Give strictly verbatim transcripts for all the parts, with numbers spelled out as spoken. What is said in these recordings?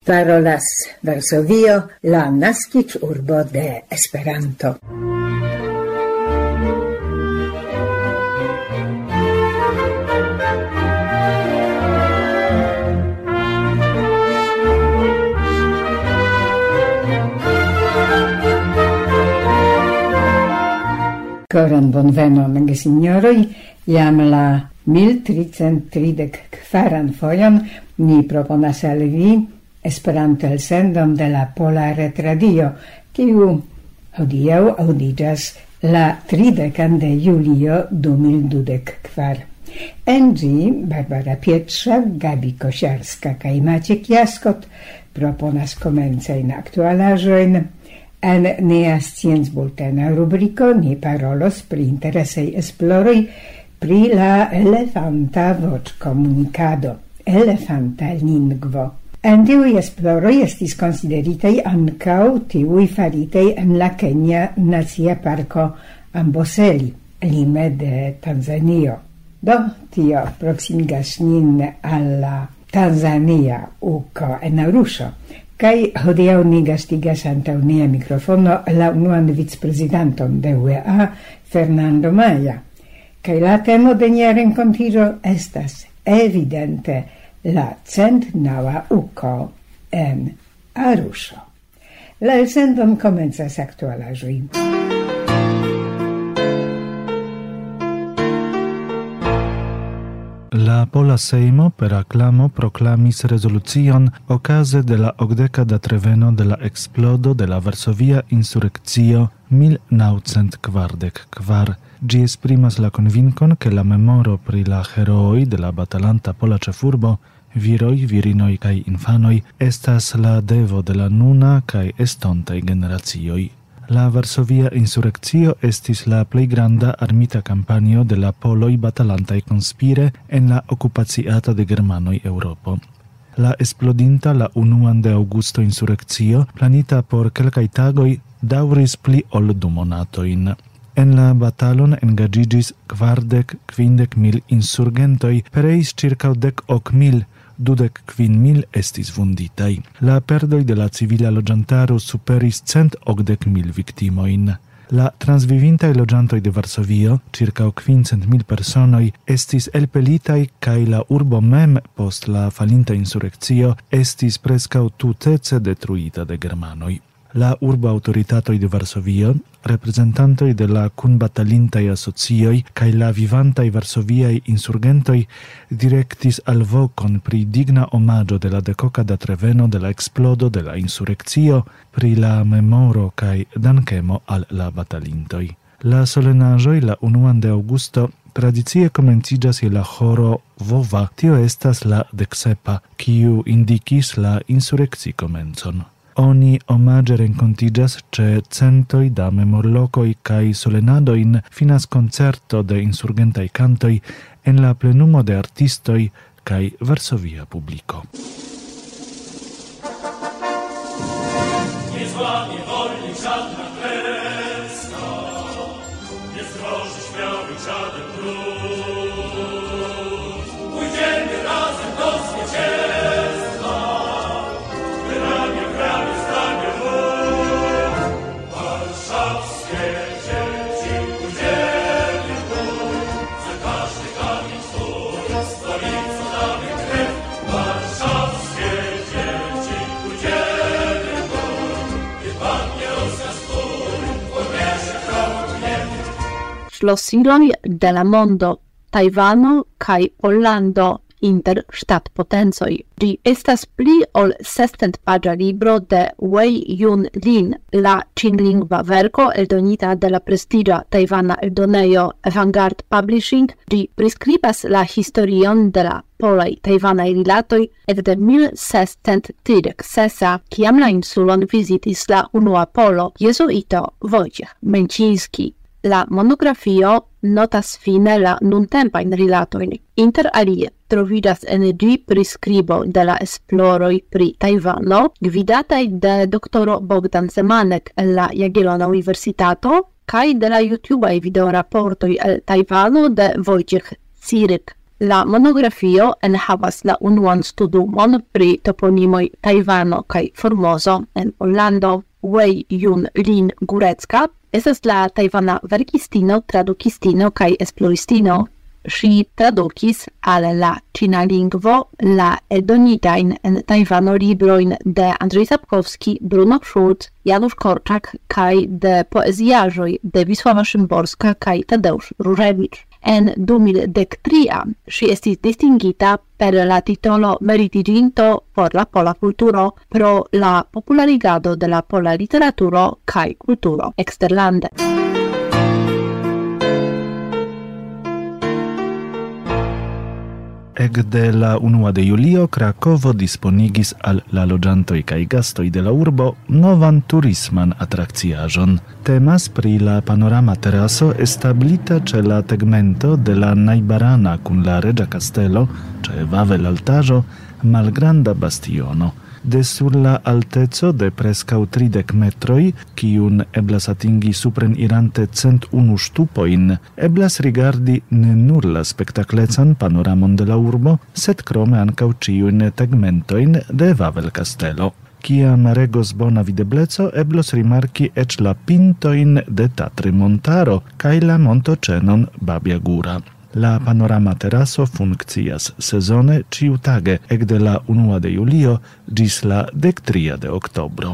Parolas Varsovio, la naskiĝurbo de Esperanto. Koran bonvenon, gesignoroj, jam la mil tricent tridek kvaran fojon ni proponas al vi Esperanto elsendon de la Pola Retradio, kiu hodiaŭ aŭdiĝas la tridekan de julio du mil dudek kvar. En ĝi Barbara Pietrza, Gabi Kosiarska kaj Maciek Jaskot proponas komencajn aktualaĵojn. En nia sciencbultena rubriko ni parolos pri interesaj esploroj pri la elefanta voĉkomunikado, elefanta lingvo. En tiuj esploroj estis konsideritaj ankaŭ tiuj faritaj en la Kenia Nacia Parko Amboseli, lime de Tanzanio. Do, tio proksimigas nin al la Tanzania uko en Arusho. Kai hodiaŭ ni gastigas antaŭ nia mikrofono la unuan vicprezidanton de U E A, Fernando Maya. Kai la temo de nia renkontiĝo estas evidente la centnaŭa uko en Arusho. La elsendon komencas aktualaĵoj. La Pola Sejmo per aklamo proklamis rezolucion okaze de la okdeka datreveno de la eksplodo de la Varsovia insurekcio mil naŭcent kvardek kvar. Ĝi esprimas la konvinkon, ke la memoro pri la herooj de la batalanta pola ĉefurbo, viroj, virinoj kaj infanoj, estas la devo de la nuna kaj estontaj generacioj. La Varsovia insurekcio estis la plej granda armita kampanjo de la poloj batalantaj konspire en la okupaciata de germanoj Eŭropo. La esplodinta la unuan de aŭgusto insurekcio, planita por kelkaj tagoj, daŭris pli ol du monatojn. En la batalon engaĝiĝis kvardek kvindek mil insurgentoj, pereis ĉirkaŭ dek ok mil, dudek kvin mil estis vunditaj. La perdoj de la civila loĝantaro superis cent okdek mil viktimojn. La transvivintaj loĝantoj de Varsovio, ĉirkaŭ kvincent mil personoj, estis elpelitaj kaj la urbo mem post la falinta insurekcio estis preskaŭ tutece detruita de germanoj. La urbo aŭtoritatoj de Varsovio, reprezentantoj de la kunbatalintaj asocioj kaj la vivantaj varsoviaj insurgentoj direktis alvokon pri digna omaĝo de la dekoka datreveno de la eksplodo de la insurekcio, pri la memoro kaj dankemo al la batalintoj. La solenaĵoj la unuan de aŭgusto tradicie komenciĝas je la horo vova, tio estas la deksepa, kiu indikis la insurekci-komencon. Oni omaĝe renkontiĝas ĉe centoj da memorlokoj kaj solenadojn, finas koncerto de insurgentaj kantoj en la plenumo de artistoj kaj varsovia publiko. Ŝlosiloj de la mondo, Tajvano kaj Pollando inter ŝtatpotencoj. Ĝi estas pli ol sescentpaĝa libro de Wei Yun Lin, la ĉinlingva verko eldonita de la prestiĝa tajvana eldonejo Vanguard Publishing. Ĝi priskribas la historion de la polaj tajvanaj rilatoj ekde mil sescent tridek sesa, kiam la insulon vizitis la unua polo, jezuito Wojciech Męciński. La monografio notas fine la nuntempajn rilatojn. Inter alie troviĝas en ĝi priskribo de la esploroj pri Tajvano, gvidataj de doktoro Bogdan Zemanek el la Jagiellona Universitato, kaj de la YouTubeaj videoraportoj el Tajvano de Wojciech Ciryk. La monografio enhavas la unuan studumon pri toponimoj Tajvano kaj Formozo en Pollando. Wei Yun Lin Gurecka estas la tajvana verkistino, tradukistino kaj esploristino. Ŝi tradukis al la ĉina lingvo la eldonitajn en Tajvano librojn de Andrzej Sapkowski, Bruno Schulz, Janusz Korczak kaj de poeziaĵoj de Wisława Szymborska kaj Tadeusz Różewicz. En du mil dek tri ŝi estis distingita per la titolo meritiĝinto por la pola kulturo pro la popularigado de la pola literaturo kaj kulturo eksterlande. Ekde la unua de julio Krakovo disponigis al la loĝantoj kaj gastoj de la urbo novan turisman atrakciaĵon. Temas pri la panorama teraso establita ĉe la tegmento de la najbarana kun la reĝa kastelo, ĉe Vavel-altaĵo, malgranda bastiono. De sur la alteco de preskaŭ tridek metroj, kiun eblas atingi supren irante cent unu ŝtupojn, eblas rigardi ne nur la spektaklecan panoramon de la urbo, sed krome ankaŭ ĉiujn tegmentojn de Vavel-kastelo. Kiam regos bona videbleco, eblos rimarki eĉ la pintojn de Tatry-montaro kaj la montoĉenon Babja Góra. La panorama teraso funkcias sezone ĉiutage ekde la unua de julio ĝis la dek tria de oktobro.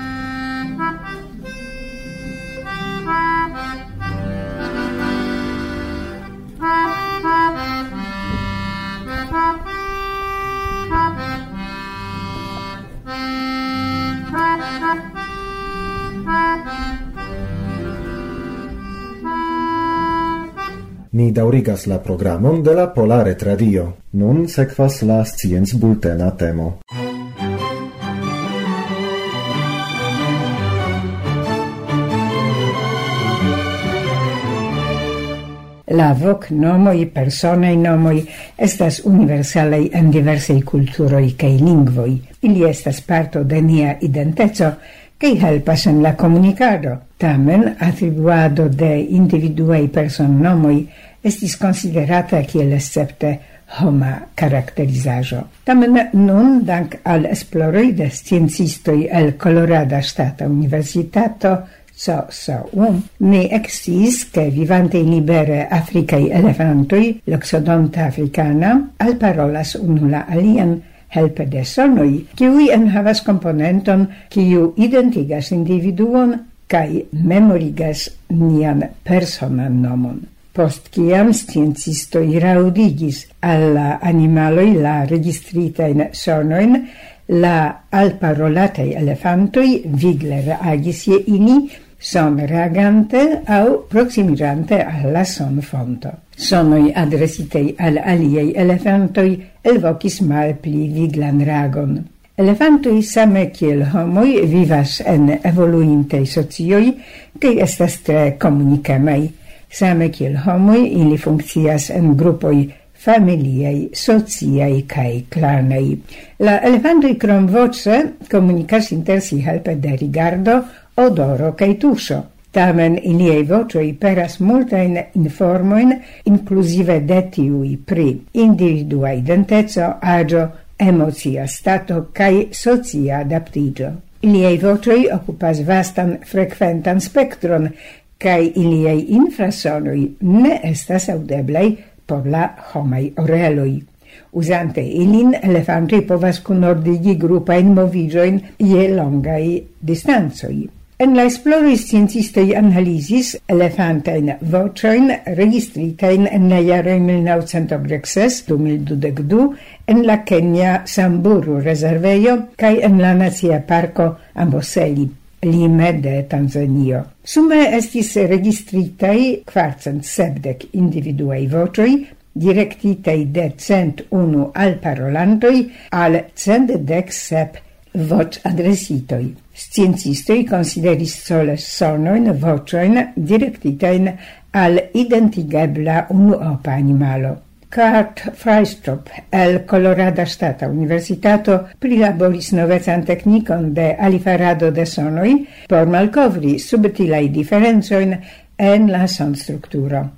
Ni daŭrigas la programon de la Pola Retradio. Nun sekvas la sciencbultena temo. La vocnomoj, personaj nomoj estas universalaj en diversaj kulturoj kaj lingvoj. Ili estas parto de nia identeco kaj helpas en la komunikado. Tamen atribuado de individuaj personnomoj estis konsiderata kiel escepte homa karakterizaĵo. Tamen nun, dank al esploroj de sciencistoj el Colorada Ŝtata Universitato, C S U, ne eksciis, ke vivante libere afrikaj elefantoj, Loxodonta africana, alparolas unu la alian helpe de sonoj, kiuj enhavas komponenton, kiu identigas individuon kaj memorigas nian personan nomon. Post kiam sciencistoj raŭdigis al la animaloj la registritajn sonojn, la alparolataj elefantoj vigle reagis je ili, son reagante aŭ proksimirante al la sonfonto. Sonoj adresitej al aliaj elefantoj elvokis malpli viglan reagon. Elefantoj same kiel homoj vivas en evoluintaj socioj kaj estas tre komunikemaj. Same kiel homoj ili funkcias en grupoj familiaj, sociaj kaj klanaj. La elefantoj kromvoĉe komunikas inter si helpe de rigardo, odoro kaj tuŝo. Tamen iliaj voĉoj peras multajn informojn, inkluzive de tiuj pri individua identeco, aĝo, emocia stato kaj socia adaptiĝo. Iliaj voĉoj okupas vastan frekventan spektron, kaj iliaj infrasonoj ne estas aŭdeblaj por la homaj oreloj. Uzante ilin, elefantoj povas kunordigi grupajn moviĝojn je longaj distancoj. En la esploroj sciencistoj analizis elefantajn voĉojn registritajn en la jaroj mil naŭcent okdek ses - du mil dudek du en la Kenya Samburu rezervejo kaj en la Nacia Parko Amboseli, lime de Tanzanio. Sume estis registritaj kvarcent sepdek individuaj voĉoj, direktitaj de cent unu alparolantoj al cent dek sep voĉadresitoj. Sciencistoj konsideris sole sonojn, voĉojn direktitajn al identigebla unuopa animalo. Kurt Freistrup el Colorada Ŝtata Universitato prilaboris novecan teknikon de alifarado de sonoj por malkovri subtilaj diferencojn en la sonstrukturo.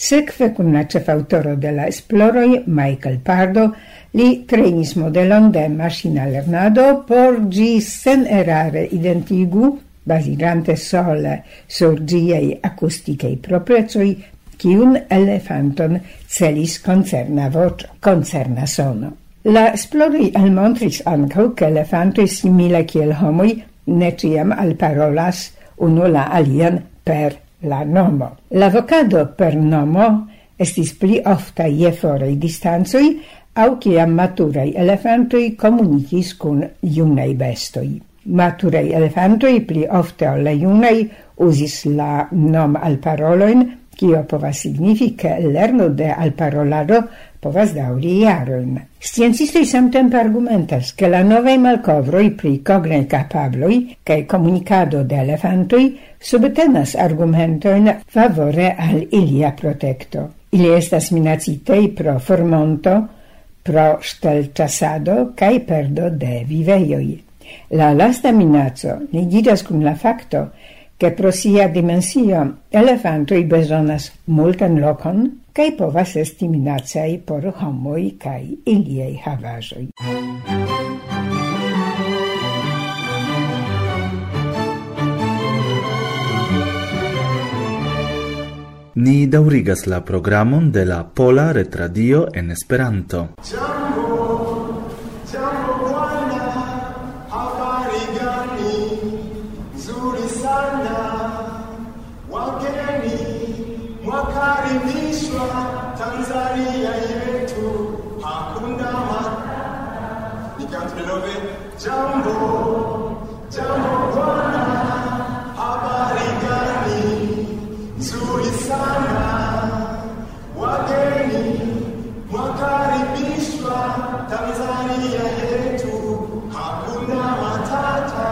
Sekve kun la ĉefaŭtoro de la esploroj, Michael Pardo, li trenis modelon de maŝina lernado por ĝi senerare identigu, bazirante sole sur ĝiaj akustikaj proprecoj, kiun elefanton celis koncerna voĉo, koncerna sono. La esploroj almontris ankaŭ, ke elefantoj simile kiel homoj ne ĉiam alparolas unu la alian per la nomo. La vocado per nomo estis pli ofta je foraj distancoj aŭ kiam maturaj elefantoj komunikis kun junaj bestoj. Maturaj elefantoj pli ofte ol la junaj uzis la nom alparolojn, kio povas signifi, ke lerno de alparolado povas daŭri jarojn. Sciencistoj samtempe argumentas, ke la novaj malkovroj pri kognaj kapabloj kaj komunikado de elefantoj subtenas argumentojn favore al ilia protekto. Ili estas minacitaj pro formonto, pro ŝtelĉasado kaj perdo de vivejoj. La lasta minaco ligiĝas kun la fakto, che pro sia dimensio elefantoj bezonas multan lokon kaj povas esti minacaj por homoj kaj iliaj havaĵoj. Ni daŭrigas la programon de la Pola Retradio en Esperanto. Tanzania yetu hakuna nikamtulove jambo jambo bwana habari gani nzuri sana wageni mwakaribishwa Tanzania yetu hakuna matata.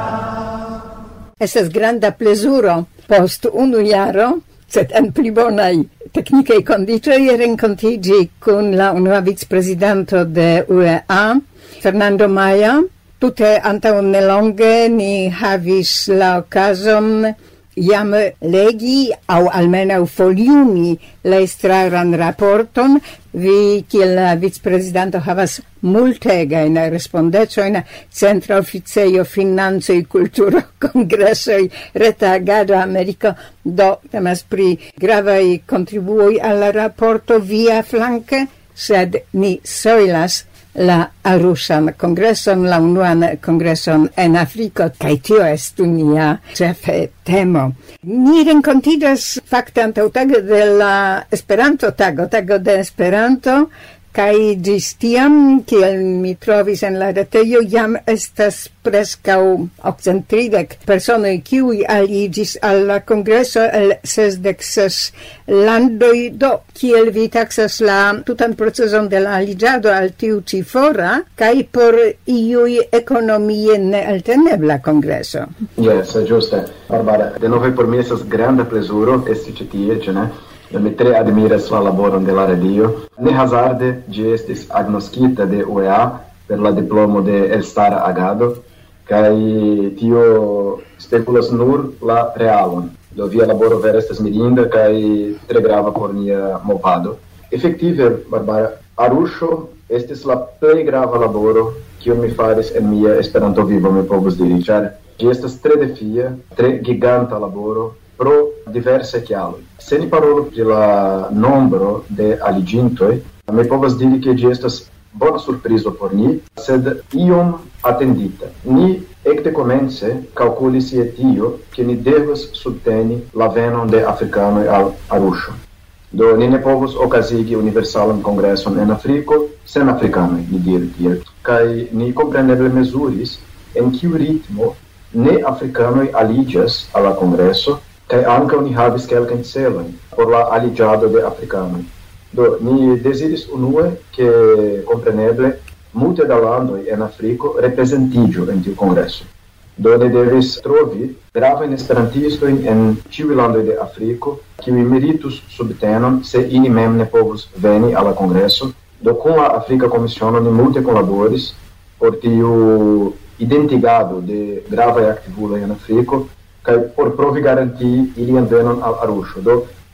Estas granda plezuro post unu jaro, sed en pli bonaj tecnicai condicioi rencontrigi con la unua vicepresidento de U E A, Fernando Maya. Tute antau nelonge ni havis la occasion jam legi au almenau foliumi la estraran raporton. Vi, kiel la vicepresidento, havas multegain respondecioin, Centra Oficejo Financoj, Kulturo, Kongresoj, Reta Agado Ameriko, do temas pri gravaj kontribuoj al la raporto via flanke, sed ni soilas la Arushan Kongreson, la unuan kongreson en Afriko, kaj tio estu nia ĉefe temo. Ni renkontiĝas fakte antaŭtage de la Esperanto-tago, tago de Esperanto, kaj ĝis tiam, kiel mi trovis en la retejo, jam estas preskaŭ okcent tridek personoj, kiuj aliĝis al la kongreso el sesdek ses landoj. Do, kiel vi taksas la tutan proceson de la aliĝado al tiu ĉi fora, kaj por iuj ekonomie neeltenebla kongreso? Yes, giuste. Barbara, denove por mi estas granda plezuro esti ĉi tie, ĉu ne? Mi tre admiras la laboron de la radio. Ne hazarde ĝi estis agnoskita de U E A per la diplomo de elstara agado, kaj tio spekulas nur la realon. Do via laboro vere estas mirinda kaj tre grava por nia movado. Efektive, Barbara, Arusho estis la plej grava laboro kiun mi faris en mia Esperanto-vivo, mi povus diri, ĉar ĝi estas tre defia, tre giganta laboro pro diverse kialoj. Se ni parolu pri la nombro de aliĝintoj, mi povas diri ke ĝi estas bona surprizo por ni, sed iom atendita. Ni ekde komence kalkulis je tio, ke ni devas subteni la venon de afrikanoj al Arusho. Do ni ne povus okazigi universalan kongreson en Afriko sen afrikanoj, ni diru tiel. Kaj ni kompreneble mezuris en kiu ritmo ne afrikanoj aliĝas al la kongreso, kaj ankaŭ ni havis kelkajn celojn por la aliĝado de afrikanoj. Do ni deziris unue ke kompreneble multe da landoj en Afriko reprezentiĝu en tiu kongreso. Do ni devis trovi gravajn esperantistojn en ĉiuj landoj de Afriko, kiuj meritus subtenon se ili mem ne povus veni al la kongreso. Do kun la Afrika Komisiono ni multe kunlaboris por tiu identigado de gravaj aktivuloj en Afriko, kaj por provi garantii ilian venon al Arusho. Do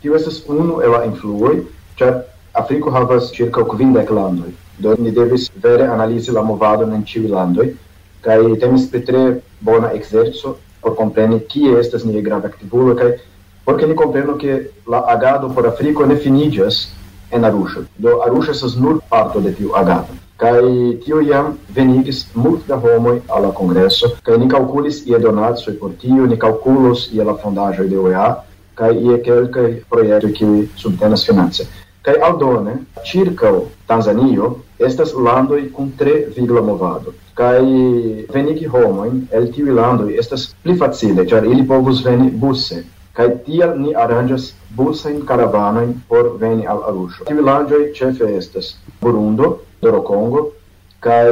Tio estas unu el la influoj, ĉar Afriko havas ĉirkaŭ kvindek landoj. Do ni devis vere analizi la movadon en ĉiuj landoj, kaj temis pri tre bona ekzerco por kompreni kie estas niaj gravaj aktivuloj kaj por ke ni komprenu ke la agado por Afriko ne finiĝas en Arusha. Do Arusha estas nur parto de tiu agado. Kaj tio jam venigis multe da homoj al la kongreso, kaj ni kalkulis ie donacoj por tio, ni kalkulos ie la fondaĵoj de O E A, kaj ie kelkaj projektoj kiuj subtenas finance. Kaj aldone, ĉirkaŭ Tanzanio estas landoj kun tre vigla movado. Kaj venigi homojn el tiuj landoj estas pli facile, ĉar ili povus veni buse. Kaj tial ni aranĝas busajn karavanojn por veni al Arusha. Tiuj landoj ĉefe estas Burundo, do Kongo, kaj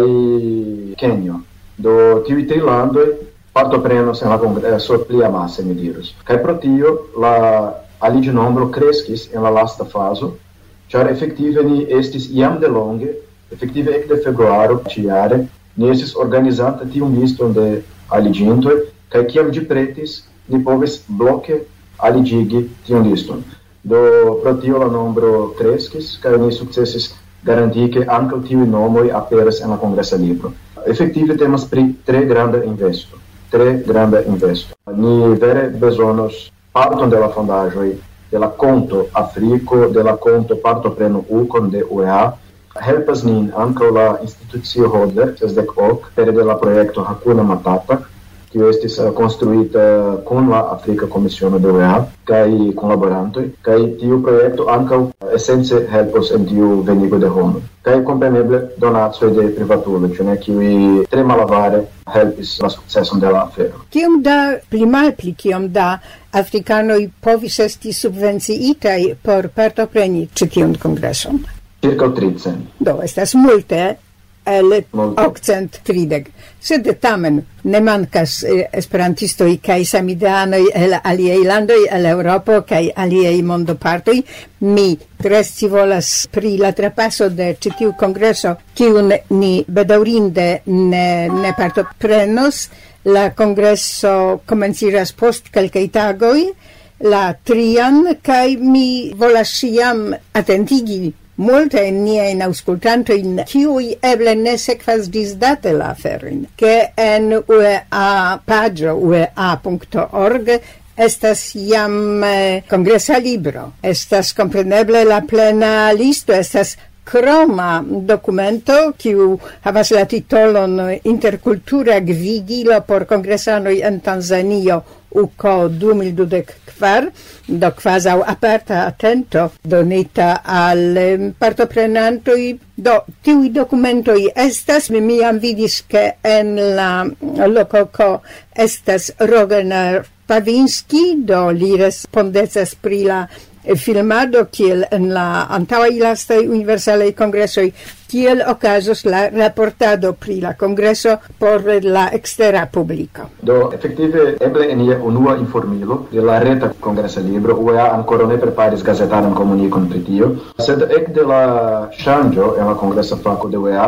Kenjo. Do tiuj tri landoj partoprenos en la kongreso pli amase, mi dirus. Kaj pro tio la aliĝnombro kreskis en la lasta fazo, ĉar efektive ni estis jam de longe, efektive ekde februaro ĉiujare, ni estis organizanta tiun liston de aliĝintoj, kaj kiam ĝi pretis, ni povis bloke aliĝigi tiun liston. Do pro tio la nombro kreskis, kaj ni sukcesis garantii ke ankaŭ tiuj nomoj aperas en la kongresa libro. Efektive temas pri tre granda investo, tre granda investo. Ni vere bezonos parton de la fondaĵoj de la konto Afriko, de la konto partoprenu ukon de O E A, helpas nin ankaŭ la institucio Hodler sesdek ok pere de la projekto Hakuna Matata, kiu estis konstruita kun la Afrika Komisiono de O E A kaj kunlaborantoj, kaj tiu projekto ankaŭ esence helpos en tiu venigo de homoj. Kaj kompreneble donacoj de privatuloj, ĉu ne, kiuj tre malavare helpis la sukceson de la afero. Kiom da pli malpli kiom da afrikanoj povis esti subvenciitaj por partopreni ĉi tiun kongreson? Circa tricent. Do estas multe el okcent tridek. Sed tamen ne mankas eh, esperantistoj kaj samideanoj el aliaj landoj, el Eŭropo kaj aliaj mondopartoj. Mi tre scivolas pri la trapaso de ĉi tiu kongreso, kiun ni bedaŭrinde ne, ne partoprenos. La kongreso komenciras post kelkaj tagoj, la trian, kaj mi volas ĉiam atentigi multe niajn aŭskultantojn, kiuj eble ne sekvas ĝisdate la aferojn, ke en U E A paĝo u e a punkto org estas jam kongresa libro. Estas kompreneble la plena listo, estas kroma dokumento, kiu havas la titolon Interkultura gvidilo por kongresanoj en Tanzanio U K O du mil dudek kvar, do kvazaŭ aparta atento donita al partoprenantoj. Do tiuj dokumentoj estas, mi jam vidis ke en la lokoko estas Rogener Pawinski, do li respondecas pri la filmado kiel en la antaŭaj lastaj universalaj kongresoj, kiel okazos la raportado pri la kongreso por la ekstera publiko. Do efektive eble en ia unua informilo de la reta kongresa libro U E A ankoraŭ ne preparis gazetaran komunikon pri tio, sed ekde la ŝanĝo en la kongresa fako de U E A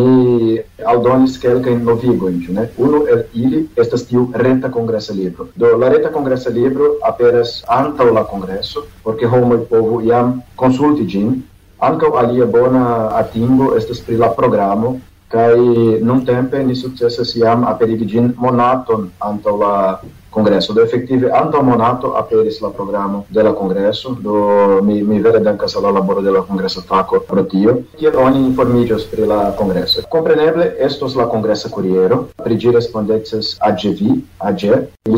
ni aldonis kelkajn novigojn, ĉu ne? Unu el ili estas tiu reta kongresa libro. Do la reta kongresa libro aperas antaŭ la kongreso, por ke homoj povu jam konsulti ĝin. Ankaŭ alia bona atingo estas pri la programo, kaj nuntempe ni sukcesas jam aperigi ĝin monaton antaŭ la kongreso. Do efektive antaŭ monato aperis la programo de la kongreso, do mi, mi vere dankas al la laboro de la kongresa fako pro tio. Kiel oni informiĝos pri la kongreso? Kompreneble estos la kongresa kuriero, pri ĝi respondecas A J V, A J.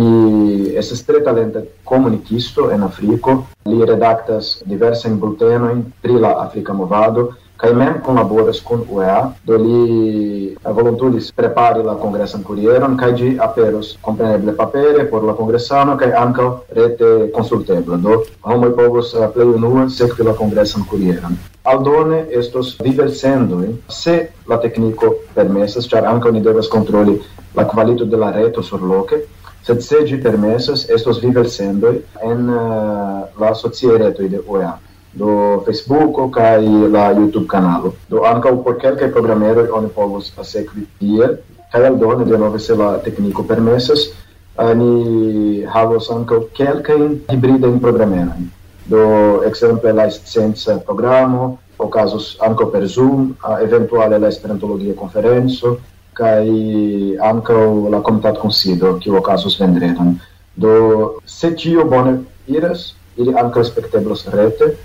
Li estas tre talenta komunikisto en Afriko. Li redaktas diversajn bultenojn pri la Afrika movado, kaj mem kunlaboras kun U E A, do li volontulis prepari la kongresan kurieron, kaj ĝi aperos kompreneble papere por la kongresano kaj ankaŭ rete konsultebla. Do homoj povos plej unue sekvi la kongresan kurieron. Aldone estos vivelsendoj, se la tekniko permesas, ĉar ankaŭ ni devas kontroli la kvalito de la reto surloke, sed se ĝi permesas, estos vivelsendoj en uh, la sociaj retoj de U E A. Do Facebooko kaj la YouTube kanalo. Do ankaŭ por kelkaj programeroj oni povos sekvi tiel, kaj aldone denove se la tekniko permesas, ni havos ankaŭ kelkajn hibridajn programerojn. Do exemple la scienza programo, o casos anco per Zoom, uh, eventuale la esperantologia conferenzo, kai anco la comitat consido, che o casos vendredon. Do se tio bone iras, ili anco spekteblos rete,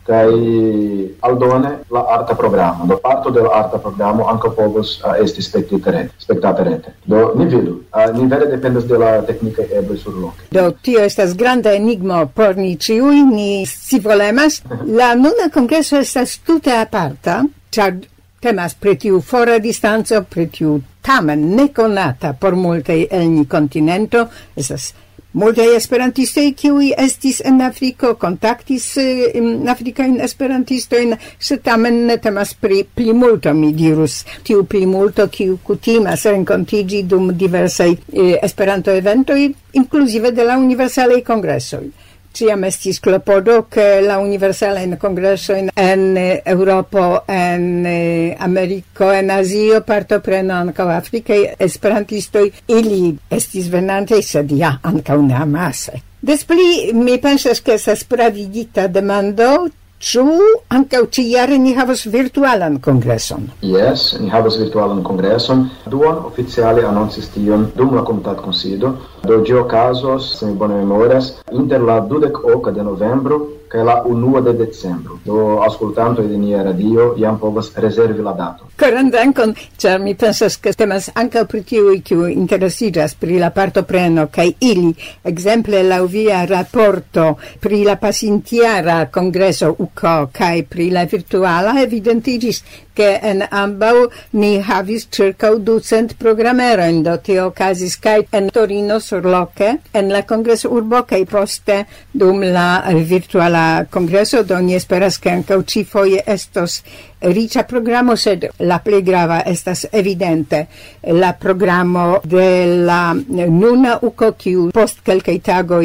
kai aldone la arta programo. Do parto de la arta programo anco povos uh, esti spektita rete, spektata rete. Do ni vidu, uh, ni vere dependas de la teknika eble surloke. Do tio estas granda enigmo por ni ĉiuj, ni scivolemas. La nuna kongreso estas tute aparta, ĉar temas pri tiu fora distanco, pri tiu tamen nekonata por multaj el ni kontinento, estas multaj esperantistoj kiuj estis en Afriko, kontaktis eh, afrikajn esperantistojn, sed tamen ne temas pri plimulto, mi dirus, tiu plimulto kiu kutimas renkontiĝi dum diversaj eh, Esperanto-eventoj, inkluzive de la universalaj kongresoj. Ciam estis klopodo che la universalajn kongresojn en Eŭropo, en Ameriko, en Azio partoprenu ankaŭ afrikaj esperantistoj, ili estis venantaj, sed ja ankaŭ ne amase. Des pli mi pensas ke estas pravigita demando, ĉu ankaŭ ĉi-jare ni havas virtualan kongreson? Yes, ni havas virtualan kongreson. Duon oficiale anoncis tion dum la komitat kunsido. Do ĝi okazos, se mi bone memoras, inter la dudek oka de novembro kaj la unua de decembro. Do aŭskultantoj de nia radio jam povas rezervi la daton. Koran dankon, ĉar mi pensas ke temas ankaŭ pri tiuj kiuj interesiĝas pri la partopreno kaj ili, ekzemple laŭ via raporto pri la pasintiara kongreso U K O kaj pri la virtuala, evidentiĝis ke en ambaŭ ni havis ĉirkaŭ ducent programerojn, do tio okazis kaj en Torino surloke, en la kongresurbo kaj poste dum la virtuala kongreso, do ni esperas ke ankaŭ ĉifoje estos riĉa programo, sed la plej grava estas evidente la programo de la nuna U K O, kiu post kelkaj tagoj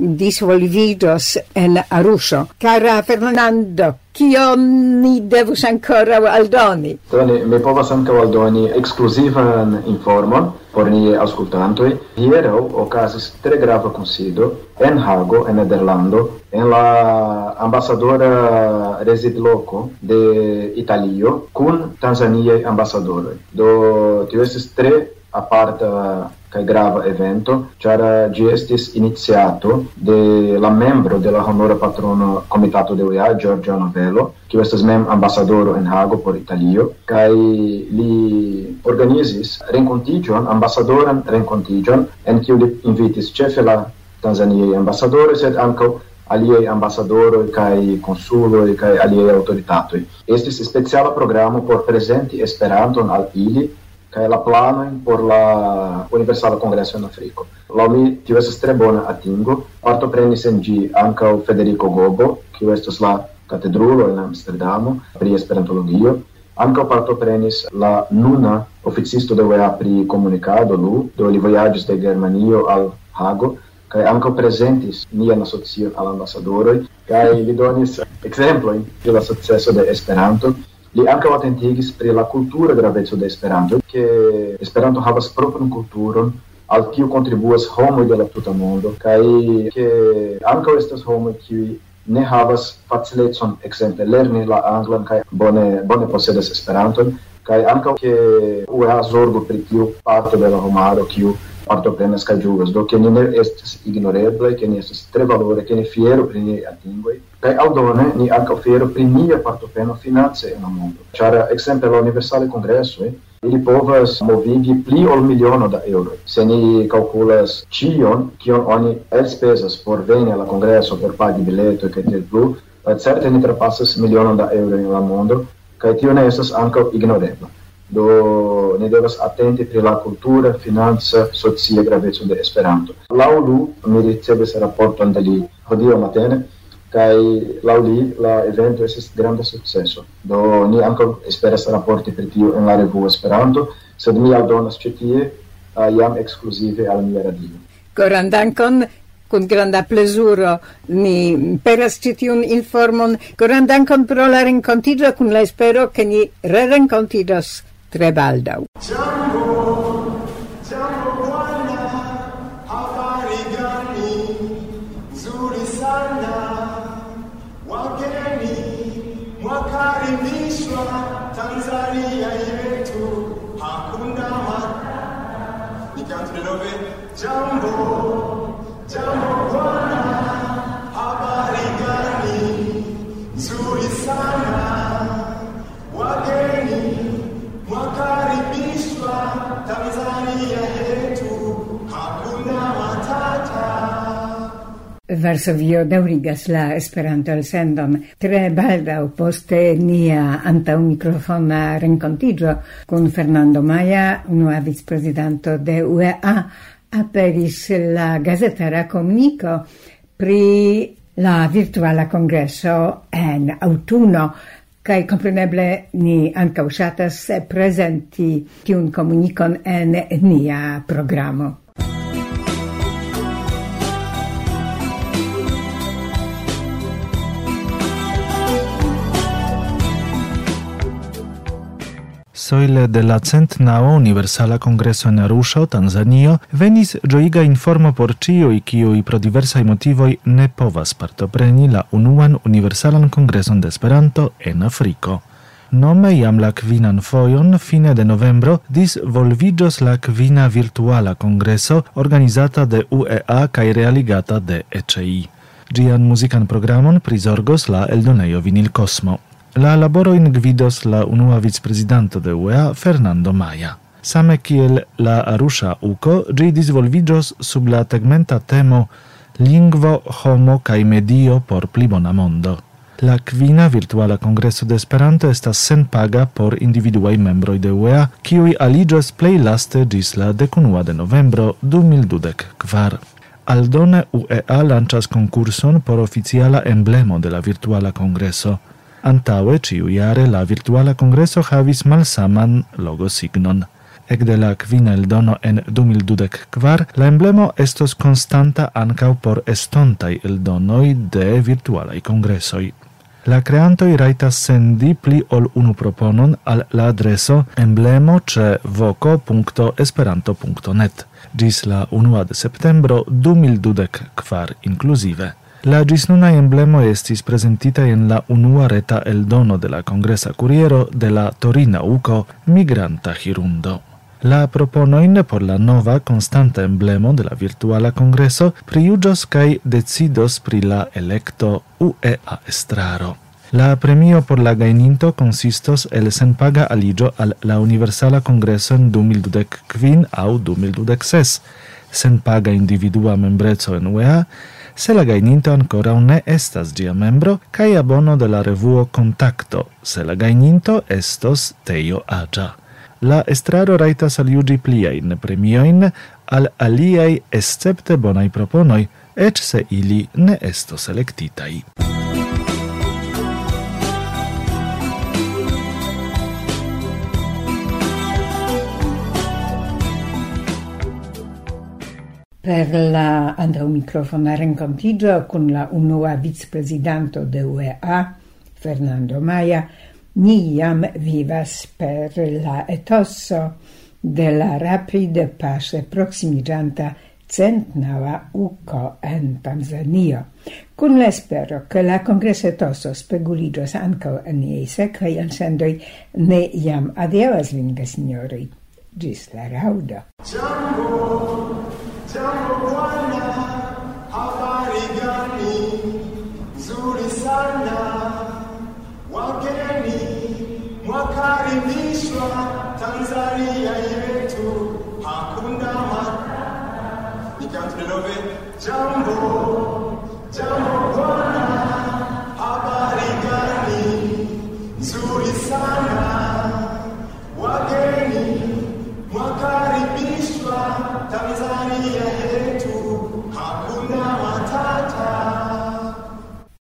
disvolviĝos en Aruŝo. Kara Fernando, kion ni devus ankoraŭ aldoni? Do ni, mi povas ankaŭ aldoni ekskluzivan informon por niaj aŭskultantoj. Hieraŭ okazis tre grava kunsido en Hago, en Nederlando, en la ambasadora rezidloko de Italio kun tanzaniaj ambasadoroj. Do tio estis tre aparta kaj grava evento, ĉar ĝi estis iniciato de la membro de la honora patrono komitato de U E A, Giorgio Novello, kiu estas mem ambasadoro en Hago por Italio, kaj li organizis renkontiĝon, ambasadoran renkontiĝon, en kiu li invitis ĉefe la tanzaniaj ambasadoroj, sed ankaŭ aliaj ambasadoroj kaj konsuloj kaj aliaj aŭtoritatoj. Estis speciala programo por prezenti Esperanton al ili kaj la planojn por la Universala Kongreso en Afriko. Laŭ mi tio estas tre bona atingo. Partoprenis en ĝi ankaŭ Federico Gobo, kiu estas la katedrulo en Amsterdamo pri esperantologio. Ankaŭ partoprenis la nuna oficisto de U E A pri komunikado, Lu, do li vojaĝis de Germanio al Hago, kaj ankaŭ prezentis nian asocion al ambasadoroj, kaj li donis ekzemplojn pri la sukceso de Esperanto. Li ankaŭ atentigis pri la kultura graveco de Esperanto, ke Esperanto havas propran kulturon, al kiu kontribuas homoj de la tuta mondo, kaj ke ankaŭ estas homoj kiuj ne havas facilecon, ekzemple lerni la anglan kaj bone bone posedas Esperanton, kaj ankaŭ ke U E A zorgu pri tiu parto de la homaro kiu partoprenas kaj ĝuas, do ke ni ne estas ignoreblaj, ke ni estas tre valore, ke ni fieru pri niaj atingoj, kaj aldone ni ankaŭ fieru pri nia partopreno finance en la mondo. Ĉar ekzemple la universalaj kongresoj, ili povas movigi pli ol miliono da eŭroj. Se ni kalkulas ĉion, kion oni elspezas por veni al la kongreso, por pagi biletoj kaj tiel plu, certe ni trapasas milionon da eŭroj en la mondo, kaj tio ne estas ankaŭ ignorebla. Do ni devas atenti pri la kultura, financa, socia graveco de Esperanto. Laŭ Lu, mi ricevis raporton de li hodiaŭ matene, kaj laŭ li la evento estis granda sukceso. Do ni ankaŭ esperas raporti pri tio en la revuo Esperanto, sed mi aldonas ĉi tie uh, jam ekskluzive al mia radio. Koran dankon. Kun granda plezuro ni peras ĉi tiun informon. Koran dankon pro la renkontiĝo, kun la espero ke ni rerenkontiĝos tre baldaŭ. Jambo, jambo bwana, habari gani? Nzuri sana. Jambo, jambo bwana, habari gani? Nzuri sana, wageni mwakaribishwa Tanzania yetu, hakuna matata. Varsovio daŭrigas la Esperanto-elsendon. Tre baldaŭ poste nia antaŭmikrofona renkontiĝo kun Fernando Maya, unua vicprezidanto de U E A, aperis la gazetara komuniko pri la virtuala kongreso en aŭtuno, kaj kompreneble ni ankaŭ ŝatas prezenti tiun komunikon en nia programo. Soile de la centnao Universala Congreso en Arusho, Tanzanio, venis ĝojiga informo por ĉiuj, kiuj pro diversaj motivoj ne povas partopreni la unuan Universalan Kongreson de Esperanto en Afriko. Nome jam la kvinan fojon fine de novembro disvolviĝos la kvina virtuala kongreso organizata de U E A kaj realigata de E C I. Ĝian muzikan programon prizorgos la eldonejo Vinil Cosmo. La laboroin gvidos la unua vicprezidanto de U E A, Fernando Maya. Same kiel la Arusha uko, ĝi disvolviĝos sub la tegmenta temo Lingvo, homo kaj medio por pli bona mondo. La kvina virtuala kongreso de Esperanto estas senpaga por individuaj membroj de U E A, kiuj aliĝos plej laste ĝis la dekunua de novembro du mil dudek kvar. Aldone U E A lanĉas konkurson por oficiala emblemo de la virtuala kongreso. Antaŭe ĉiujare la virtuala kongreso havis malsaman logosignon. Ekde la kvina eldono en du mil dudek kvar, la emblemo estos konstanta ankaŭ por estontaj eldonoj de virtualaj kongresoj. La kreantoj rajtas sendi pli ol unu proponon al la adreso emblemo ĉe voko punkto esperanto punkto net ĝis la unua de septembro du mil dudek kvar inkluzive. La ĝisnuna emblemo estis prezentita en la unua reta eldono de la Kongresa Kuriero de la Torina uko Migranta Hirundo. La proponojn por la nova konstanta emblemo de la virtuala kongreso prijuĝos kaj decidos pri la elekto U E A estraro. La premio por la gajninto konsistos el senpaga aliĝo al la Universala Kongreso en du mil dudek kvin aŭ du mil dudek ses, senpaga individua membreco en U E A, se la gajninto ankoraŭ ne estas ĝia membro, kaj abono de la revuo Kontakto, se la gajninto estos Tejo aĝa. La estraro rajtas aljuĝi pliajn premiojn al aliaj escepte bonaj proponoj, eĉ se ili ne estos elektitaj. Per la antaŭmikrofona renkontiĝo kun la unua vicprezidanto de U E A, Fernando Maya, ni jam vivas per la etoso de la rapide paŝe proksimiĝanta centnaŭa uko en Tanzanio. Kun la espero, ke la kongresetoso speguliĝos ankaŭ en niaj sekvaj elsendoj, ne jam adiaŭas vin, gesinjoroj. Ĝis la raŭdo. Jambo bwana, habari gani? Nzuri sana, wageni mwakaribishwa Tanzania yetu, hakuna matata. Nikianza nove, jambo, jambo